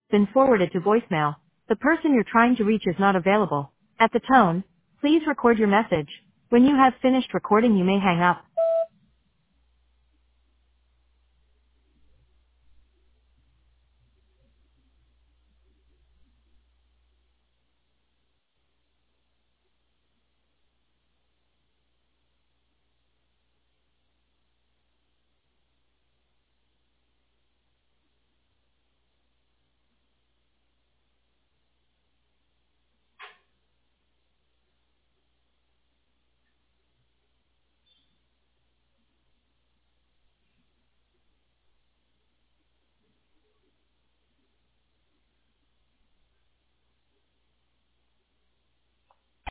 been forwarded to voicemail. The person you're trying to reach is not available. At the tone, please record your message. When you have finished recording, you may hang up.